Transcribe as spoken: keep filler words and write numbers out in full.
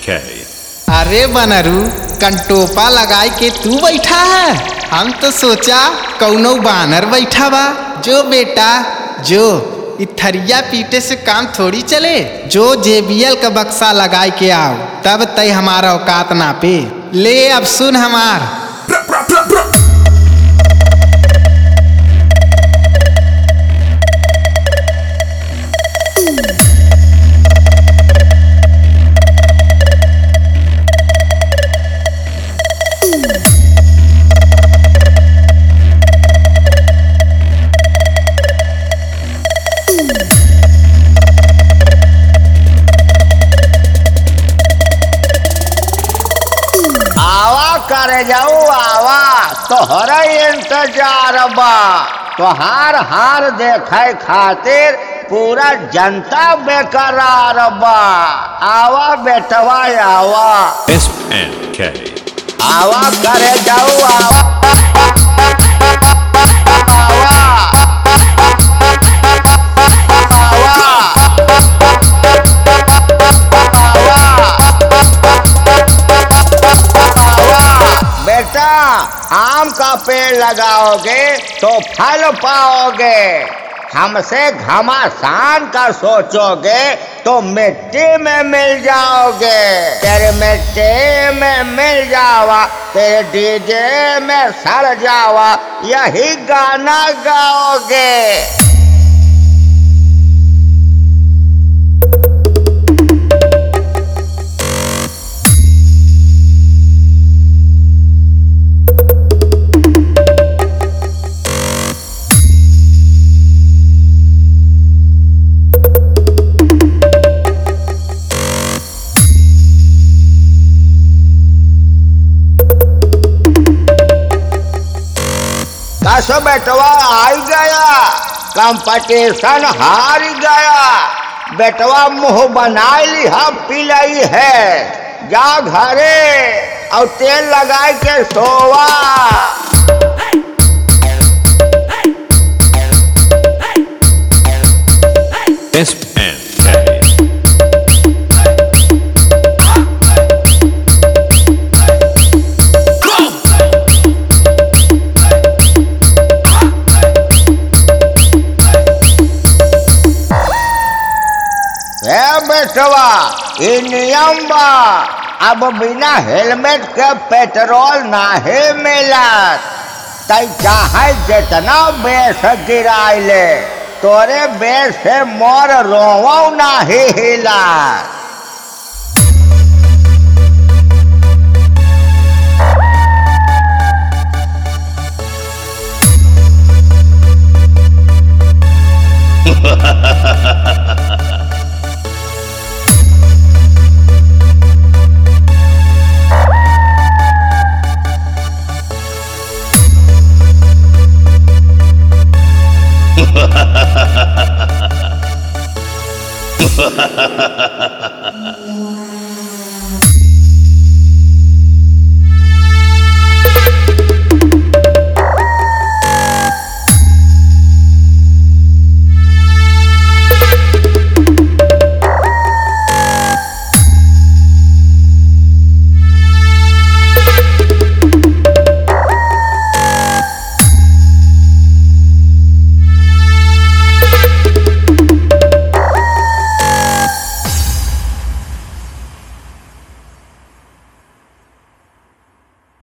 K. अरे बनरू कंटोपा लगाए के तू बैठा है। हम तो सोचा कौनो बानर बैठा बा। जो बेटा जो इथरिया पीटे से काम थोड़ी चले। जो जेबीएल का बक्सा लगाए के आओ तब तय हमारा औकात ना पे। ले अब सुन हमार। करे जाऊ आवा तोहरा इंतजार बा। तोहार हार देखे खातिर पूरा जनता बेकरार बा। आवा बेटवा आवा S N K. आवा करे जाऊ आवा आम का पेड़ लगाओगे तो फल पाओगे। हमसे घमासान का सोचोगे तो मिट्टी में मिल जाओगे। तेरे मिट्टी में मिल जावा, तेरे डीजे में सड़ जावा, यही गाना गाओगे। कसो बेटवा आ गया, कंपटीशन हार गया। बेटवा मुंह बना ली हम पिलाई है। जा घरे और तेल लगाए के सोवा। S N K. बेटवा ये नियम बा, अब बिना हेलमेट के पेट्रोल नाही मिलत। तै चाहे जितना बेस गिराई ले, तोरे बेस से मोर रोवो नाही हिला। Ha ha ha ha ha ha.